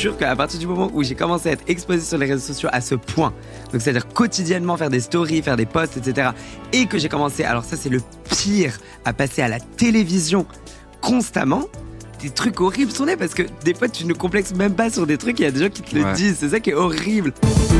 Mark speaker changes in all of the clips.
Speaker 1: jure qu'à partir du moment où j'ai commencé à être exposé sur les réseaux sociaux à ce point, donc c'est-à-dire quotidiennement faire des stories, faire des posts, etc., et que j'ai commencé, alors ça c'est le pire, à passer à la télévision constamment, des trucs horribles sont nés parce que des fois tu ne complexes même pas sur des trucs, il y a des gens qui te le disent, c'est ça qui est horrible.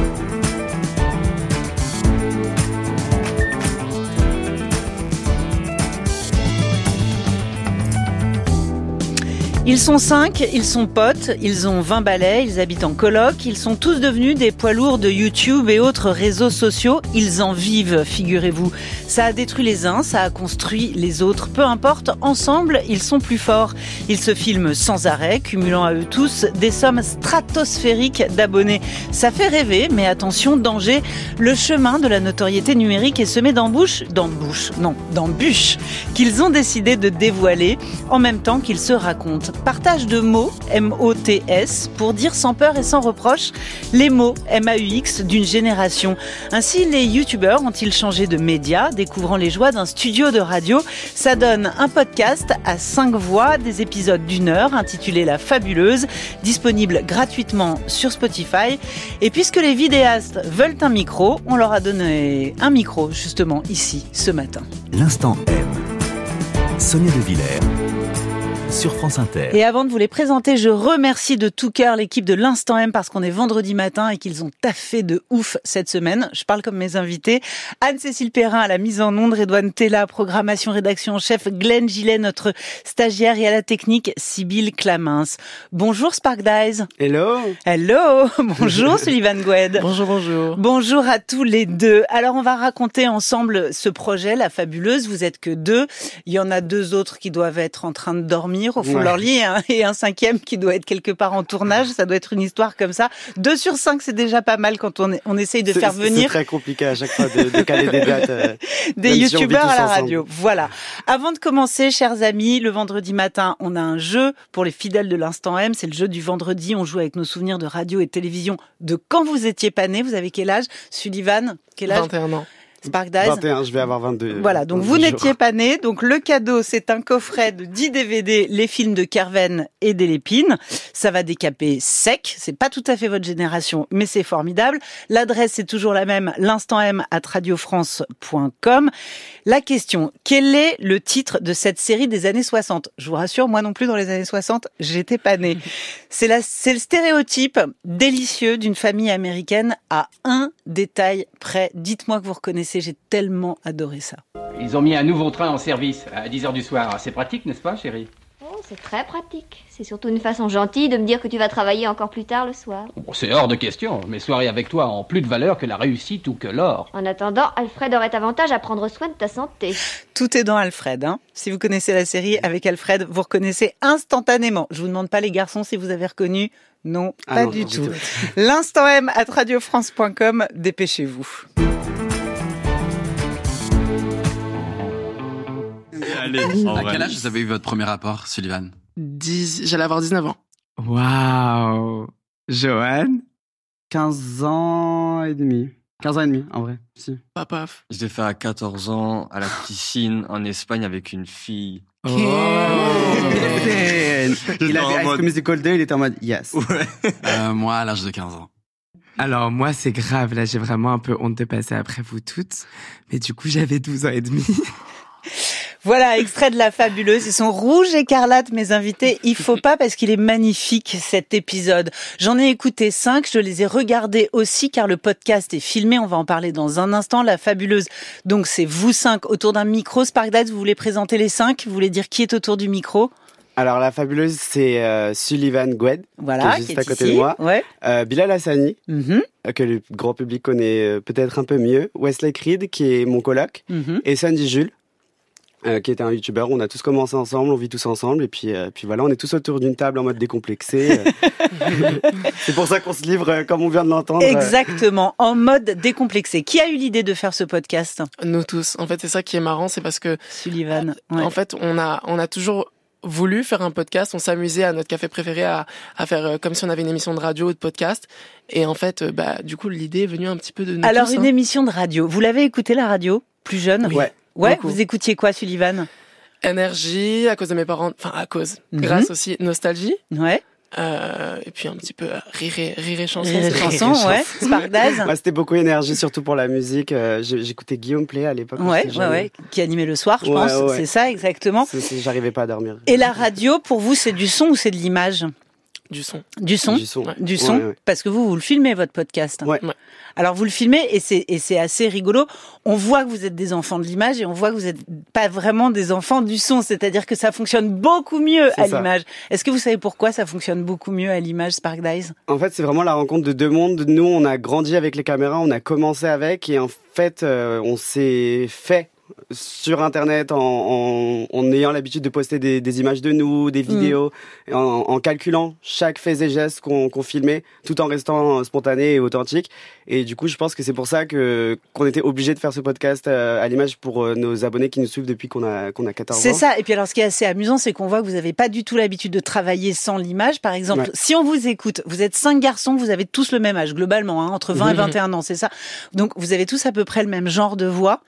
Speaker 2: Ils sont 5, ils sont potes, ils ont 20 balais, ils habitent en coloc, ils sont tous devenus des poids lourds de YouTube et autres réseaux sociaux. Ils en vivent, figurez-vous. Ça a détruit les uns, ça a construit les autres. Peu importe, ensemble, ils sont plus forts. Ils se filment sans arrêt, cumulant à eux tous des sommes stratosphériques d'abonnés. Ça fait rêver, mais attention, danger. Le chemin de la notoriété numérique est semé d'embûches qu'ils ont décidé de dévoiler en même temps qu'ils se racontent. Partage de mots, M-O-T-S, pour dire sans peur et sans reproche les mots M-A-U-X d'une génération. Ainsi, les youtubeurs ont-ils changé de média, découvrant les joies d'un studio de radio. Ça donne un podcast à 5 voix, des épisodes d'1 heure, intitulé La Fabuleuse, disponible gratuitement sur Spotify. Et puisque les vidéastes veulent un micro, on leur a donné un micro, justement, ici, ce matin.
Speaker 3: L'Instant M. Sonia De Villers. Sur France Inter.
Speaker 2: Et avant de vous les présenter, je remercie de tout cœur l'équipe de l'Instant M parce qu'on est vendredi matin et qu'ils ont taffé de ouf cette semaine. Je parle comme mes invités. Anne-Cécile Perrin à la mise en onde, Redouane Tella, programmation, rédaction en chef, Glenn Gillet, notre stagiaire, et à la technique, Sybille Clamins. Bonjour Spark Dies.
Speaker 1: Hello.
Speaker 2: Hello. Bonjour Sullivan Goued.
Speaker 4: Bonjour, bonjour.
Speaker 2: Bonjour à tous les deux. Alors on va raconter ensemble ce projet, La Fabuleuse. Vous êtes que 2. Il y en a 2 autres qui doivent être en train de dormir au fond de leur lit, hein, et un 5e qui doit être quelque part en tournage. Ça doit être une histoire comme ça. 2 sur 5, c'est déjà pas mal quand on essaye de faire venir.
Speaker 5: C'est très compliqué à chaque fois de caler des dates.
Speaker 2: Des youtubeurs à la radio. Voilà. Avant de commencer, chers amis, le vendredi matin, on a un jeu pour les fidèles de l'Instant M. C'est le jeu du vendredi. On joue avec nos souvenirs de radio et de télévision de quand vous étiez pas né. Vous avez quel âge? Sullivan, quel âge?
Speaker 4: 21 ans.
Speaker 2: Spark Dies.
Speaker 5: 21, je vais avoir 22.
Speaker 2: Voilà, donc vous n'étiez pas né. Donc le cadeau, c'est un coffret de 10 DVD, les films de Kerven et d'Elépine. Ça va décaper sec. C'est pas tout à fait votre génération, mais c'est formidable. L'adresse est toujours la même, l'instantm@radiofrance.com. La question, quel est le titre de cette série des années 60? Je vous rassure, moi non plus dans les années 60, j'étais pas née. C'est le stéréotype délicieux d'une famille américaine à un détail près. Dites-moi que vous reconnaissez. J'ai tellement adoré ça.
Speaker 6: Ils ont mis un nouveau train en service à 10h du soir. C'est pratique, n'est-ce pas, chérie?
Speaker 7: Oh, c'est très pratique. C'est surtout une façon gentille de me dire que tu vas travailler encore plus tard le soir.
Speaker 6: Bon, c'est hors de question. Mes soirées avec toi ont plus de valeur que la réussite ou que l'or.
Speaker 7: En attendant, Alfred aurait avantage à prendre soin de ta santé.
Speaker 2: Tout est dans Alfred. Hein. Si vous connaissez la série avec Alfred, vous reconnaissez instantanément. Je vous demande pas les garçons si vous avez reconnu. Non, pas du tout. L'Instant M@radiofrance.com. Dépêchez-vous.
Speaker 8: Allez, à quel âge vous avez eu votre premier rapport, Sullivan?
Speaker 4: J'allais avoir 19 ans.
Speaker 1: Waouh. Johan? 15 ans et demi. 15 ans et demi, en vrai. Si.
Speaker 4: Paf.
Speaker 9: Je l'ai fait à 14 ans, à la piscine, en Espagne, avec une fille.
Speaker 1: Oh. Il avait High School Musical 2, il était en mode yes.
Speaker 9: Ouais.
Speaker 8: Moi, à l'âge de 15 ans.
Speaker 1: Alors moi, c'est grave. Là, j'ai vraiment un peu honte de passer après vous toutes. Mais du coup, j'avais 12 ans et demi.
Speaker 2: Voilà, extrait de La Fabuleuse. Ils sont rouges écarlates, mes invités. Il faut pas parce qu'il est magnifique, cet épisode. J'en ai écouté 5, je les ai regardés aussi car le podcast est filmé. On va en parler dans un instant. La Fabuleuse, donc c'est vous 5 autour d'un micro. Spark Dies, vous voulez présenter les 5? Vous voulez dire qui est autour du micro?
Speaker 5: Alors, La Fabuleuse, c'est Sullivan Goued,
Speaker 2: voilà,
Speaker 5: qui est juste à côté de moi.
Speaker 2: Ouais.
Speaker 5: Bilal Hassani, que le grand public connaît peut-être un peu mieux. Wesley Creed, qui est mon coloc. Et Sandy Jules, qui était un youtubeur. On a tous commencé ensemble, on vit tous ensemble, et puis voilà, on est tous autour d'une table en mode décomplexé. C'est pour ça qu'on se livre comme on vient de l'entendre.
Speaker 2: Exactement, en mode décomplexé. Qui a eu l'idée de faire ce podcast?
Speaker 4: Nous tous. En fait, c'est ça qui est marrant, c'est parce que
Speaker 2: Sullivan. Ouais.
Speaker 4: En fait, on a toujours voulu faire un podcast. On s'amusait à notre café préféré à faire comme si on avait une émission de radio ou de podcast. Et en fait, du coup, l'idée est venue un petit peu de nous.
Speaker 2: Alors,
Speaker 4: tous,
Speaker 2: une émission de radio. Vous l'avez écouté la radio, plus jeune?
Speaker 4: Oui.
Speaker 2: Ouais,
Speaker 4: beaucoup.
Speaker 2: Vous écoutiez quoi, Sullivan?
Speaker 4: Énergie, à cause de mes parents, grâce aussi, Nostalgie.
Speaker 2: Ouais.
Speaker 4: Et puis un petit peu rire et chanson.
Speaker 2: Rire et chanson, ouais. Spark Dice.
Speaker 5: Moi, c'était beaucoup énergie, surtout pour la musique. J'écoutais Guillaume Play à l'époque.
Speaker 2: Ouais. Qui animait le soir, je pense. Ouais. C'est ça, exactement.
Speaker 5: J'arrivais pas à dormir.
Speaker 2: Et la radio, pour vous, c'est du son ou c'est de l'image?
Speaker 4: Du son.
Speaker 2: Du son.
Speaker 4: Ouais.
Speaker 2: Du son. Ouais. Parce que vous le filmez, votre podcast.
Speaker 5: Ouais.
Speaker 2: Alors vous le filmez et c'est assez rigolo. On voit que vous êtes des enfants de l'image et on voit que vous êtes pas vraiment des enfants du son. C'est-à-dire que ça fonctionne beaucoup mieux à l'image. Est-ce que vous savez pourquoi ça fonctionne beaucoup mieux à l'image, Spark Dice?
Speaker 5: En fait, c'est vraiment la rencontre de deux mondes. Nous, on a grandi avec les caméras, on a commencé avec et en fait, on s'est fait sur Internet en ayant l'habitude de poster des images de nous, des vidéos, en calculant chaque fait et geste qu'on filmait, tout en restant spontané et authentique. Et du coup, je pense que c'est pour ça qu'on était obligé de faire ce podcast à l'image pour nos abonnés qui nous suivent depuis qu'on a 14 ans.
Speaker 2: C'est ça. Et puis alors, ce qui est assez amusant, c'est qu'on voit que vous n'avez pas du tout l'habitude de travailler sans l'image. Par exemple, si on vous écoute, vous êtes 5 garçons, vous avez tous le même âge, globalement, entre 20 et 21 ans, c'est ça. Donc, vous avez tous à peu près le même genre de voix.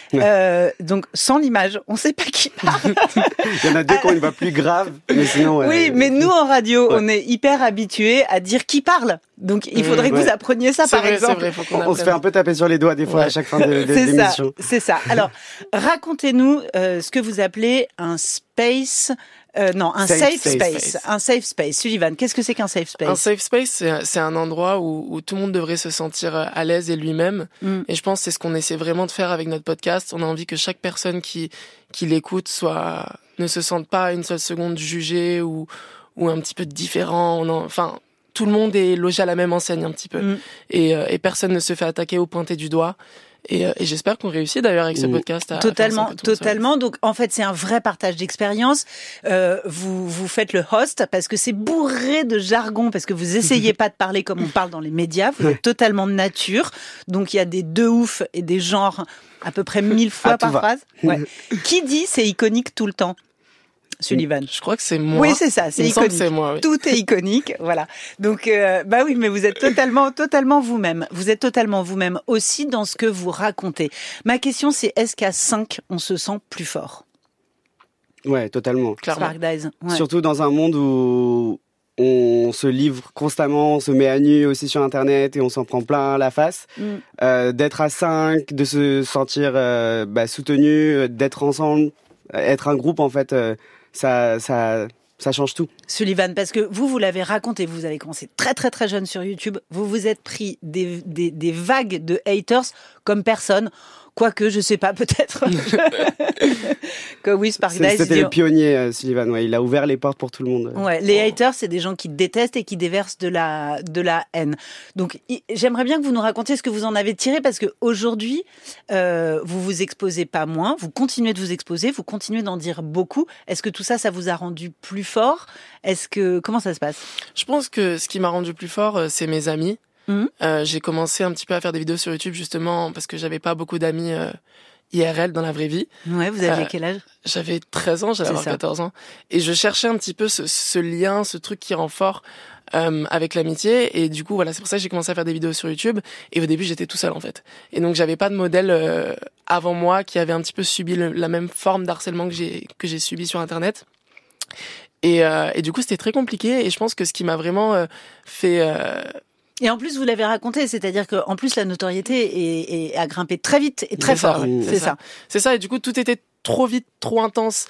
Speaker 2: Donc, sans l'image, on ne sait pas qui parle.
Speaker 5: Il y en a deux qui ont une voix plus grave, mais sinon...
Speaker 2: Oui, mais nous, en radio, on est hyper habitués à dire qui parle. Donc, il faudrait que vous appreniez ça, par exemple.
Speaker 4: C'est vrai,
Speaker 5: on se fait un peu taper sur les doigts, des fois, à chaque fin d'émission.
Speaker 2: C'est ça. Alors, racontez-nous ce que vous appelez un space... un safe space. Un safe space. Sullivan, qu'est-ce que c'est qu'un safe space?
Speaker 4: Un safe space, c'est un endroit où tout le monde devrait se sentir à l'aise et lui-même. Et je pense que c'est ce qu'on essaie vraiment de faire avec notre podcast. On a envie que chaque personne qui l'écoute ne se sente pas une seule seconde jugée ou un petit peu différent. Enfin, tout le monde est logé à la même enseigne un petit peu. Et personne ne se fait attaquer ou pointer du doigt. Et j'espère qu'on réussit d'ailleurs avec ce podcast à
Speaker 2: totalement. Donc en fait c'est un vrai partage d'expérience. Vous faites le host parce que c'est bourré de jargon, parce que vous essayez pas de parler comme on parle dans les médias. Vous êtes totalement de nature. Donc il y a des deux ouf et des genres à peu près 1000 fois par phrase. Ouais. Qui dit c'est iconique tout le temps? Sullivan.
Speaker 4: Je crois que c'est moi.
Speaker 2: Oui, c'est ça, c'est iconique. C'est moi, oui. Tout est iconique, voilà. Donc, oui, mais vous êtes totalement vous-même. Vous êtes totalement vous-même aussi dans ce que vous racontez. Ma question, c'est est-ce qu'à 5, on se sent plus fort?
Speaker 5: Ouais, totalement.
Speaker 2: Clairement. Spark Dice. Ouais.
Speaker 5: Surtout dans un monde où on se livre constamment, on se met à nu aussi sur Internet et on s'en prend plein la face. D'être à 5, de se sentir soutenu, d'être ensemble, être un groupe en fait. Ça change tout.
Speaker 2: Sullivan, parce que vous l'avez raconté, vous avez commencé très très très jeune sur YouTube, vous vous êtes pris des vagues de haters comme personne. Quoique, je sais pas, peut-être que oui, Spark Dice.
Speaker 5: C'était le pionnier, Sullivan. Ouais, il a ouvert les portes pour tout le monde.
Speaker 2: Ouais, les haters, c'est des gens qui détestent et qui déversent de la haine. Donc, j'aimerais bien que vous nous racontiez ce que vous en avez tiré, parce que aujourd'hui, vous vous exposez pas moins, vous continuez de vous exposer, vous continuez d'en dire beaucoup. Est-ce que tout ça, ça vous a rendu plus fort? Comment ça se passe?
Speaker 4: Je pense que ce qui m'a rendu plus fort, c'est mes amis. J'ai commencé un petit peu à faire des vidéos sur YouTube justement parce que j'avais pas beaucoup d'amis IRL dans la vraie vie.
Speaker 2: Ouais, vous aviez quel âge?
Speaker 4: J'avais 13 ans, j'allais avoir 14 ans. Et je cherchais un petit peu ce lien, ce truc qui rend fort avec l'amitié. Et du coup, voilà, c'est pour ça que j'ai commencé à faire des vidéos sur YouTube. Et au début, j'étais tout seul en fait. Et donc, j'avais pas de modèle avant moi qui avait un petit peu subi la même forme d'harcèlement que j'ai subi sur Internet. Et du coup, c'était très compliqué. Et je pense que ce qui m'a vraiment fait...
Speaker 2: Et en plus, vous l'avez raconté, c'est-à-dire qu'en plus, la notoriété a grimpé très vite et très fort.
Speaker 4: C'est ça. Et du coup, tout était trop vite, trop intense.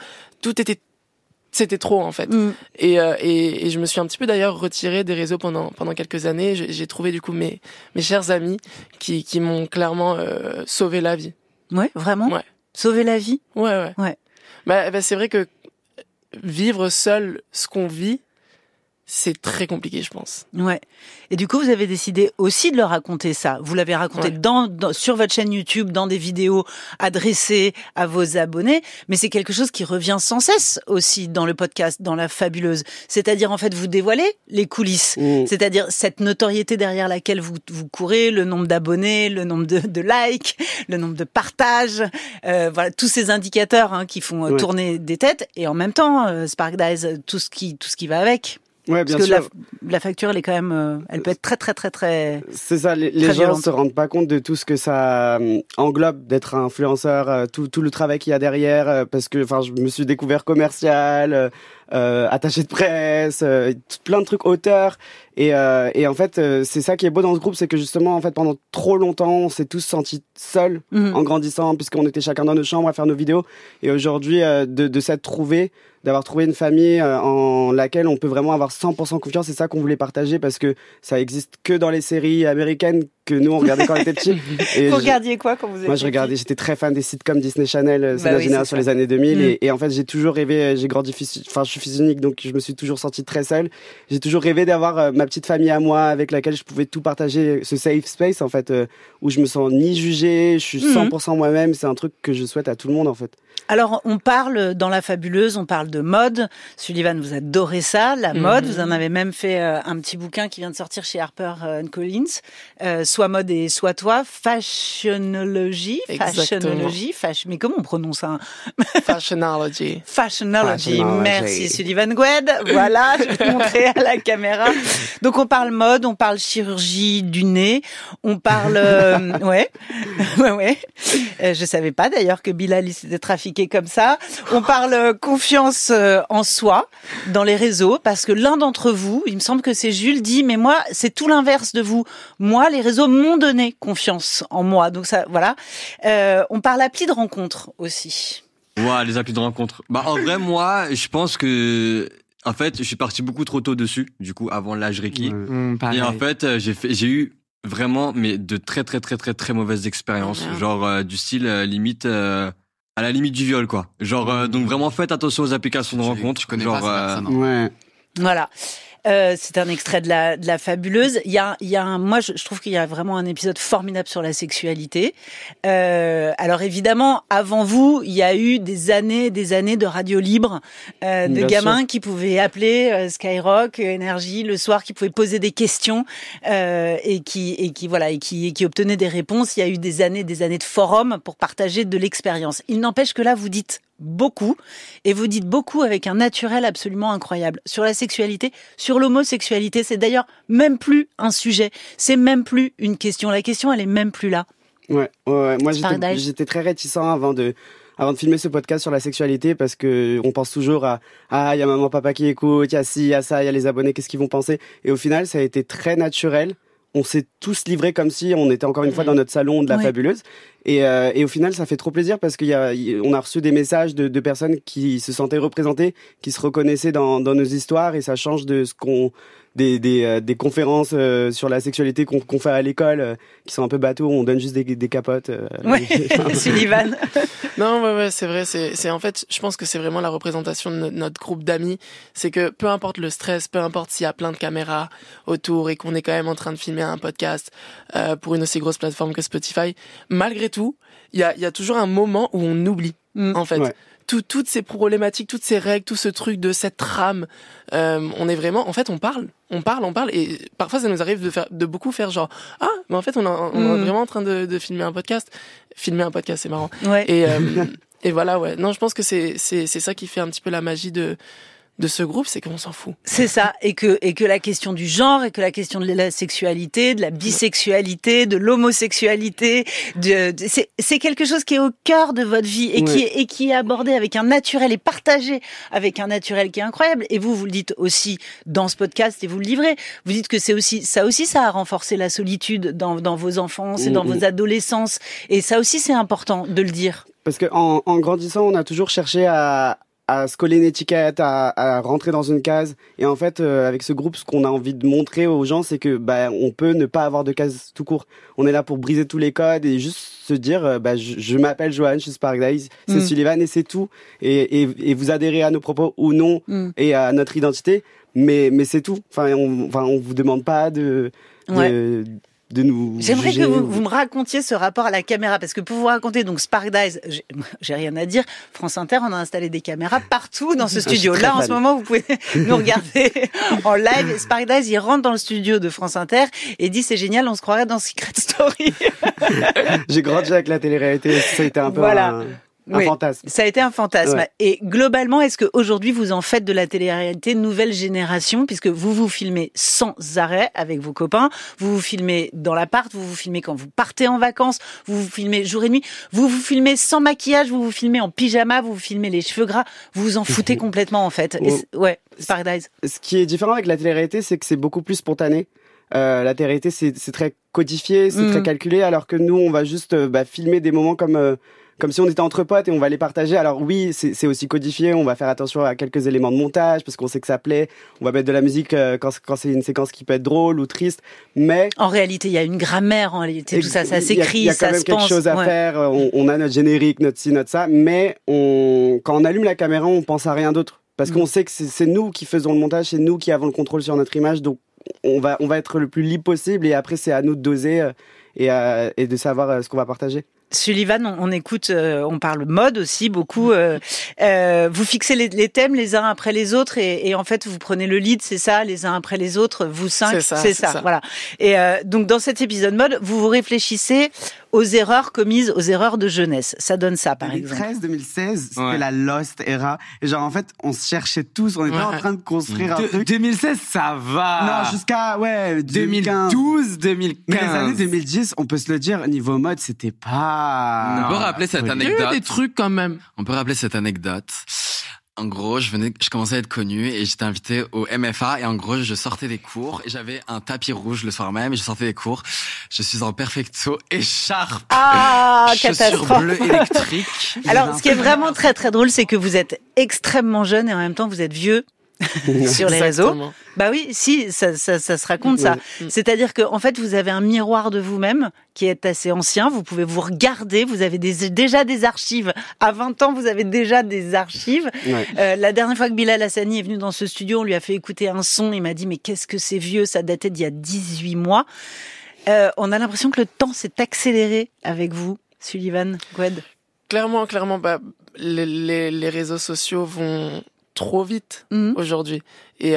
Speaker 4: C'était trop, en fait. Et je me suis un petit peu d'ailleurs retiré des réseaux pendant quelques années. J'ai trouvé du coup mes chers amis qui m'ont clairement sauvé la vie.
Speaker 2: Ouais, vraiment?
Speaker 4: Ouais.
Speaker 2: Sauver la vie?
Speaker 4: Ouais. Bah, c'est vrai que vivre seul ce qu'on vit, c'est très compliqué, je pense.
Speaker 2: Ouais. Et du coup, vous avez décidé aussi de leur raconter ça. Vous l'avez raconté sur votre chaîne YouTube, dans des vidéos adressées à vos abonnés. Mais c'est quelque chose qui revient sans cesse aussi dans le podcast, dans La Fabuleuse. C'est-à-dire, en fait, vous dévoilez les coulisses. C'est-à-dire cette notoriété derrière laquelle vous courez, le nombre d'abonnés, le nombre de likes, le nombre de partages. Voilà, tous ces indicateurs qui font tourner des têtes. Et en même temps, Spark Dice, tout ce qui va avec.
Speaker 5: Ouais, bien
Speaker 2: Parce que
Speaker 5: sûr.
Speaker 2: la facture, elle est quand même, elle peut être très, très, très, très.
Speaker 5: C'est ça. Les gens se rendent pas compte de tout ce que ça englobe d'être influenceur, tout le travail qu'il y a derrière. Parce que, je me suis découvert commercial, attaché de presse, plein de trucs auteurs. Et en fait, c'est ça qui est beau dans ce groupe, c'est que justement, en fait, pendant trop longtemps, on s'est tous sentis seuls en grandissant, puisqu'on était chacun dans nos chambres à faire nos vidéos. Et aujourd'hui, de s'être d'avoir trouvé une famille en laquelle on peut vraiment avoir 100% confiance, c'est ça qu'on voulait partager, parce que ça existe que dans les séries américaines que nous on regardait quand on était petits.
Speaker 2: Vous regardiez quoi quand vous étiez
Speaker 5: Moi je regardais, j'étais très fan des sitcoms Disney Channel, c'est la génération les années 2000 et en fait j'ai toujours rêvé, j'ai grandi, je suis fils unique donc je me suis toujours senti très seul. J'ai toujours rêvé d'avoir ma petite famille à moi avec laquelle je pouvais tout partager, ce safe space en fait où je me sens ni jugé, je suis 100% moi-même, c'est un truc que je souhaite à tout le monde en fait.
Speaker 2: Alors, on parle dans La Fabuleuse, on parle de mode. Sullivan, vous adorez ça, la mode. Vous en avez même fait un petit bouquin qui vient de sortir chez Harper Collins. Soit mode et soit toi. Fashionology. Mais comment on prononce ça?
Speaker 4: Fashionology.
Speaker 2: Merci Sullivan Goued. Voilà, je vais te montrer à la caméra. Donc, on parle mode, on parle chirurgie du nez, on parle... ouais. Je savais pas d'ailleurs que Bilal s'était trafiqué comme ça. On parle confiance en soi dans les réseaux parce que l'un d'entre vous, il me semble que c'est Jules, dit mais moi c'est tout l'inverse de vous. Moi les réseaux m'ont donné confiance en moi. Donc ça voilà. On parle appli de rencontre aussi.
Speaker 9: Ouais, les applis de rencontre. Bah en vrai moi je pense que en fait je suis parti beaucoup trop tôt dessus. Du coup avant l'âge Reiki. Et en fait j'ai eu vraiment mais de très mauvaises expériences. Genre du style limite à la limite du viol quoi. Genre donc vraiment faites attention aux applications de rencontre.
Speaker 8: Tu connais pas ces personnes.
Speaker 5: Ouais.
Speaker 2: Voilà. C'est un extrait de la Fabuleuse. Moi, je trouve qu'il y a vraiment un épisode formidable sur la sexualité. Alors évidemment, avant vous, il y a eu des années de radio libre, de gamins qui pouvaient appeler Skyrock, Énergie le soir, qui pouvaient poser des questions et qui obtenaient des réponses. Il y a eu des années de forums pour partager de l'expérience. Il n'empêche que là, vous dites beaucoup, et vous dites beaucoup avec un naturel absolument incroyable. Sur la sexualité, sur l'homosexualité, c'est d'ailleurs même plus un sujet, c'est même plus une question. La question, elle est même plus là.
Speaker 5: Ouais. Moi, j'étais très réticent avant de filmer ce podcast sur la sexualité parce que on pense toujours à il y a maman, papa qui écoute, il y a ci, il y a ça, il y a les abonnés, qu'est-ce qu'ils vont penser? Et au final, ça a été très naturel. On s'est tous livrés comme si on était encore une fois dans notre salon de la Fabuleuse. Et au final, ça fait trop plaisir parce on a reçu des messages de personnes qui se sentaient représentées, qui se reconnaissaient dans nos histoires et ça change de ce des conférences sur la sexualité qu'on fait à l'école qui sont un peu bateaux, on donne juste des capotes.
Speaker 2: Sullivan.
Speaker 4: Non, ouais, c'est vrai. C'est en fait, je pense que c'est vraiment la représentation de notre groupe d'amis. C'est que peu importe le stress, peu importe s'il y a plein de caméras autour et qu'on est quand même en train de filmer un podcast pour une aussi grosse plateforme que Spotify, malgré tout, il y a toujours un moment où on oublie, en fait. Ouais. Toutes ces problématiques, toutes ces règles, tout ce truc de cette trame, on est vraiment, en fait, on parle, et parfois ça nous arrive de beaucoup faire genre, mais en fait on est vraiment en train de filmer un podcast, c'est marrant. Ouais. Et voilà, ouais. Non, je pense que c'est ça qui fait un petit peu la magie de ce groupe, c'est qu'on s'en fout.
Speaker 2: C'est ça, et que la question du genre, et que la question de la sexualité, de la bisexualité, de l'homosexualité, c'est quelque chose qui est au cœur de votre vie et qui est abordé avec un naturel et partagé avec un naturel qui est incroyable. Et vous le dites aussi dans ce podcast et vous le livrez. Vous dites que ça a renforcé la solitude dans vos enfances et dans vos adolescences. Et ça aussi, c'est important de le dire.
Speaker 5: Parce que en grandissant, on a toujours cherché à se coller une étiquette, à rentrer dans une case. Et en fait, avec ce groupe, ce qu'on a envie de montrer aux gens, c'est que on peut ne pas avoir de case tout court. On est là pour briser tous les codes et juste se dire, je m'appelle Johan, je suis Spark Days, c'est Sullivan et c'est tout. Et vous adhérez à nos propos ou non et à notre identité, mais c'est tout. On vous demande pas de nous
Speaker 2: J'aimerais
Speaker 5: juger.
Speaker 2: que vous me racontiez ce rapport à la caméra, parce que pour vous raconter, donc Spark Days, j'ai rien à dire. France Inter, on a installé des caméras partout dans ce studio. Là, en ce moment, vous pouvez nous regarder en live. Spark Days, il rentre dans le studio de France Inter et dit c'est génial, on se croirait dans Secret Story.
Speaker 5: J'ai grandi avec la télé-réalité, ça a été un peu un fantasme.
Speaker 2: Ça a été un fantasme.
Speaker 5: Ouais.
Speaker 2: Et globalement, est-ce qu'aujourd'hui, vous en faites de la télé-réalité nouvelle génération, puisque vous vous filmez sans arrêt avec vos copains, vous vous filmez dans l'appart, vous vous filmez quand vous partez en vacances, vous vous filmez jour et nuit, vous vous filmez sans maquillage, vous vous filmez en pyjama, vous vous filmez les cheveux gras, vous vous en foutez complètement en fait. Ouais, Paradise.
Speaker 5: Ce qui est différent avec la télé-réalité, c'est que c'est beaucoup plus spontané. La télé-réalité, c'est très codifié, c'est très calculé, alors que nous, on va juste filmer des moments comme si on était entre potes et on va les partager. Alors oui, c'est aussi codifié, on va faire attention à quelques éléments de montage parce qu'on sait que ça plaît. On va mettre de la musique quand c'est une séquence qui peut être drôle ou triste, mais...
Speaker 2: En réalité, il y a une grammaire, en réalité, tout ça s'écrit,
Speaker 5: il y a quand même quelque chose à faire. On a notre générique, notre ci, notre ça, mais quand on allume la caméra, on pense à rien d'autre. Parce qu'on sait que c'est nous qui faisons le montage, c'est nous qui avons le contrôle sur notre image, donc on va être le plus libre possible et après c'est à nous de doser et de savoir ce qu'on va partager.
Speaker 2: Sullivan, on écoute, on parle mode aussi beaucoup. Vous fixez les thèmes les uns après les autres et en fait vous prenez le lead, c'est ça, les uns après les autres, vous cinq, c'est ça. Voilà. Et donc dans cet épisode mode, vous réfléchissez aux erreurs commises, aux erreurs de jeunesse. Ça donne ça, par exemple.
Speaker 5: 2013, c'était la Lost era. Et genre, en fait, on se cherchait tous, on était en train de construire un truc.
Speaker 1: 2016, ça va.
Speaker 5: Non, jusqu'à,
Speaker 1: 2012, 2015.
Speaker 5: Mais les années 2010, on peut se le dire, niveau mode, c'était pas...
Speaker 8: On peut rappeler cette anecdote.
Speaker 4: Il y a eu des trucs quand même.
Speaker 8: On peut rappeler cette anecdote. En gros, je commençais à être connu et j'étais invité au MFA et en gros, je sortais des cours et j'avais un tapis rouge le soir même et je sortais des cours. Je suis en perfecto écharpe.
Speaker 2: Catastrophe.
Speaker 8: Bleu électrique.
Speaker 2: Alors, ce qui est vraiment très très drôle, c'est que vous êtes extrêmement jeune et en même temps vous êtes vieux. Sur les réseaux. Bah oui, si, ça se raconte ça. C'est-à-dire que en fait, vous avez un miroir de vous-même qui est assez ancien, vous pouvez vous regarder, vous avez déjà des archives. À 20 ans, vous avez déjà des archives. La dernière fois que Bilal Hassani est venu dans ce studio, on lui a fait écouter un son, il m'a dit mais qu'est-ce que c'est vieux, ça datait d'il y a 18 mois. On a l'impression que le temps s'est accéléré avec vous, Sullivan, Gwed.
Speaker 4: Clairement, les réseaux sociaux vont trop vite aujourd'hui et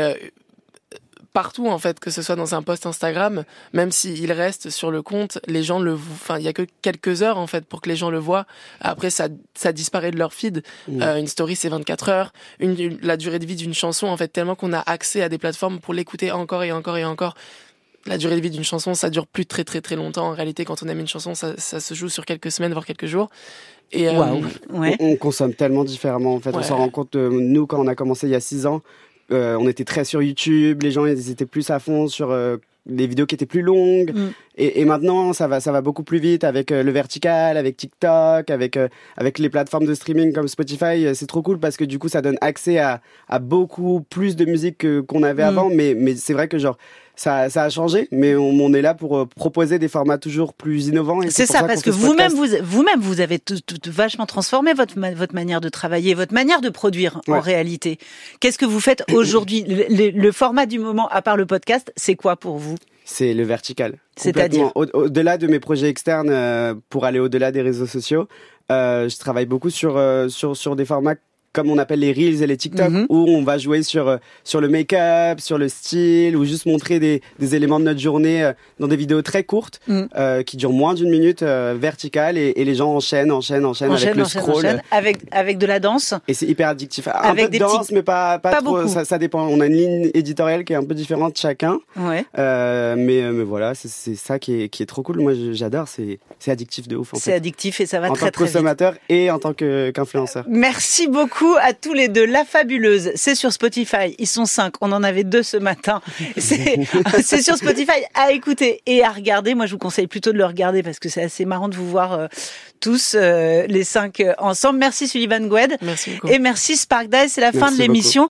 Speaker 4: partout en fait, que ce soit dans un post Instagram, même s'il reste sur le compte, les gens il y a que quelques heures en fait pour que les gens le voient. Après ça disparaît de leur feed. Une story c'est 24 heures. La durée de vie d'une chanson en fait, tellement qu'on a accès à des plateformes pour l'écouter encore et encore et encore. La durée de vie d'une chanson, ça dure plus très très très longtemps. En réalité, quand on aime une chanson, ça se joue sur quelques semaines, voire quelques jours. Et
Speaker 5: on consomme tellement différemment. En fait, on s'en rend compte. Nous, quand on a commencé il y a 6 ans, on était très sur YouTube. Les gens, ils étaient plus à fond sur des vidéos qui étaient plus longues. Et maintenant, ça va beaucoup plus vite avec le vertical, avec TikTok, avec les plateformes de streaming comme Spotify. C'est trop cool parce que du coup, ça donne accès à beaucoup plus de musique qu'on avait avant. Mais c'est vrai que genre ça a changé, mais on est là pour proposer des formats toujours plus innovants. Et
Speaker 2: c'est ça, parce que vous-même, vous avez tout vachement transformé votre manière de travailler, votre manière de produire en réalité. Qu'est-ce que vous faites aujourd'hui? Le format du moment, à part le podcast, c'est quoi pour vous?
Speaker 5: C'est le vertical.
Speaker 2: C'est-à-dire
Speaker 5: au-delà de mes projets externes, pour aller au-delà des réseaux sociaux, je travaille beaucoup sur des formats comme on appelle les Reels et les TikTok, où on va jouer sur le make-up, sur le style, ou juste montrer des éléments de notre journée dans des vidéos très courtes, qui durent moins d'1 minute, verticales, et les gens enchaînent avec le scroll.
Speaker 2: Avec de la danse.
Speaker 5: Et c'est hyper addictif. Un peu de danse, mais pas trop. Ça dépend. On a une ligne éditoriale qui est un peu différente chacun. Mais voilà, c'est ça qui est trop cool. Moi, j'adore. C'est addictif de ouf.
Speaker 2: C'est addictif et ça va très très vite.
Speaker 5: En tant que consommateur et en tant qu'influenceur.
Speaker 2: Merci beaucoup à tous les deux. La Fabuleuse, c'est sur Spotify. Ils sont 5. On en avait 2 ce matin. C'est sur Spotify à écouter et à regarder. Moi, je vous conseille plutôt de le regarder parce que c'est assez marrant de vous voir tous les 5 ensemble. Merci Sullivan Gwed.
Speaker 4: Merci beaucoup.
Speaker 2: Et merci Spark Dice. C'est la fin de l'émission.